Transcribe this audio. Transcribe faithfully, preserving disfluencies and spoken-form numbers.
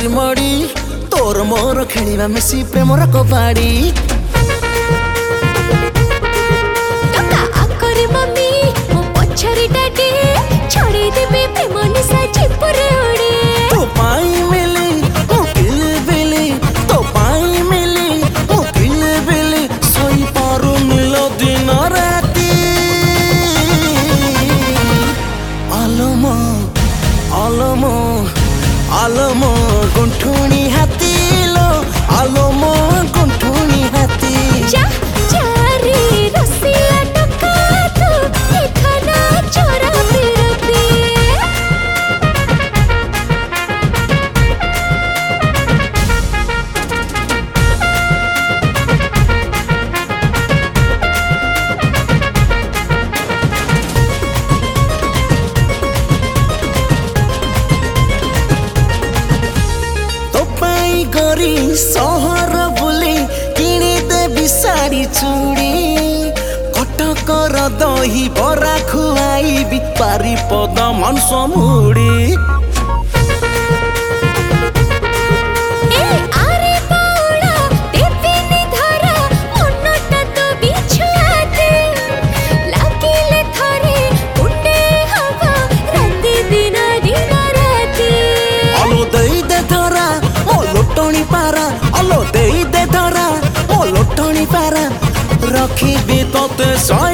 करी मड़ी तोर मोर खेलिबा मिसी प्रेमर कबाड़ी टका आकरे मम्मी मो पछरी डाडी छोड़ी देबे प्रेम निशा चिपुरे उड़ी तो पाई मिली ओ किल बिली तो पाई मिली ओ किल बिली सोई पारू मिलो दिन राती आलमो आलमो आलमो गुंठुनी हाथी लो आलमो गुंठुनी हाथी जा जा रे रसिया टका तू देखना चोरा फिरती गरी सहर बुली किणी देवी साड़ी चूड़ी कटकर दही बरा खुआईबी पारी पद मांस मुड़ी ए आरे पाउडा देबेनी धरा मनटा तो बिछुआते लागिले थरे कुंडे हवा राती दिन दिन राती अलो देई दे धरा ओ लोटणी पारा अलो देई दे धरा ओ लोटणी पारा रखी भी तोते